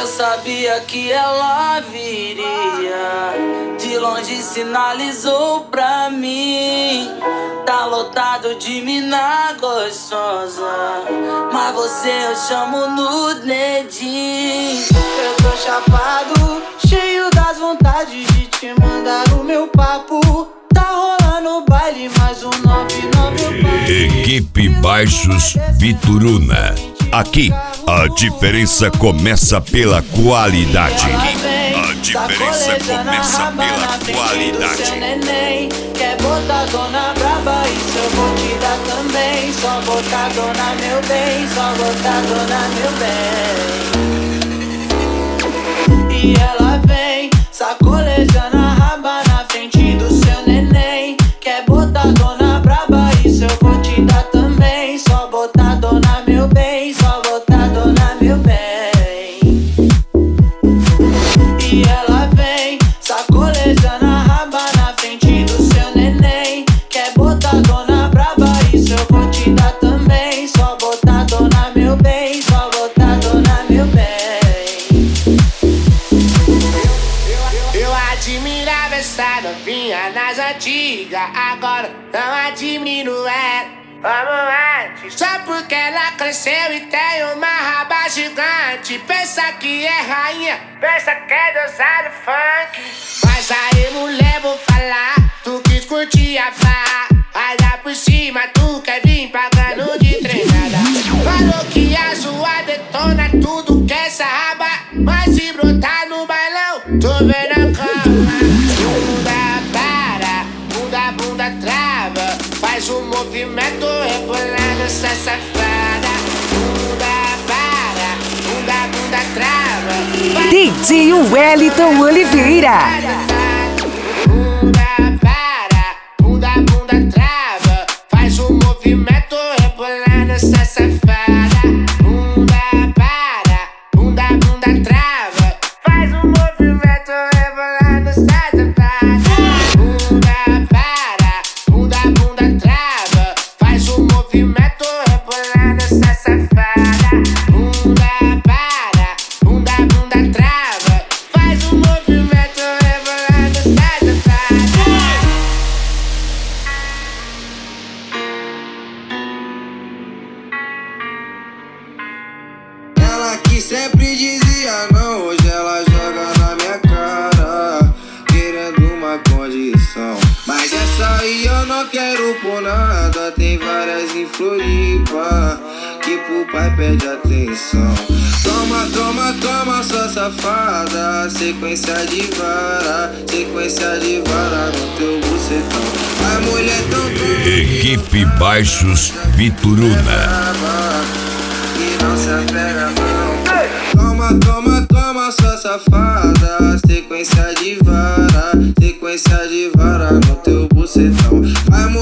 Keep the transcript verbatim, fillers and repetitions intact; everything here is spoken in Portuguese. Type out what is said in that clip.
Eu sabia que ela viria, de longe sinalizou pra mim. Tá lotado de mina gostosa, mas você eu chamo no dedinho. Eu tô chapado, cheio das vontades de te mandar o meu papo. Tá rolando baile, mais um nove nove baile. Equipe Baixos Vituruna. Aqui, a diferença começa pela qualidade. A diferença começa pela qualidade. Neném, quer botar dona braba, isso eu vou te dar também. Só botar dona meu bem, só botar dona meu bem. E ela vem, sacolejando a raba na frente do seu neném. Quer botar dona braba, isso eu vou te dar também. Só botar dona meu bem, só botar dona meu bem. E ela vem, sacolejando a raba na frente do seu neném. Quer botar dona braba, isso eu vou te dar também. Só botar dona meu bem, só botar dona meu bem. Eu admirava essa novinha nas antigas, agora não admiro ela. Vamos antes, só porque ela cresceu e tem uma raba gigante. Pensa que é rainha, pensa que é deusa do funk. Mas aí mulher, vou falar, tu quis curtir a farra, olha por cima, tu quer vir pagando de treinada. Falou que a sua detona tudo que essa raba, mas se brotar no bailão, tô vendo a cama. Bunda para, bunda, bunda trava, faz um movimento rebolando essa safada. Bunda para, bunda, bunda trava, D J Wellington Oliveira. Bunda para, bunda, bunda trava, faz um movimento rebolando essa safada. Bunda para, bunda, bunda trava, faz um movimento rebolando essa safada. Bunda para, bunda, bunda trava, faz um movimento rebolando essa safada. Bunda para, bunda, bunda trava, faz um movimento rebolando essa safada. Ela que sempre dizia não, hoje ela joga na minha cara, querendo uma condição. Mas essa aí eu não quero por nada, tem várias em Floripa, que pro pai pede atenção. Toma, toma, toma, sua safada, sequência de vara, sequência de vara no teu bucetão. A mulher tão doida, Equipe Baixos Vituruna. e não se apega não. Toma, toma, toma, sua safada, sequência de vara, sequência de vara no teu bucetão. Vai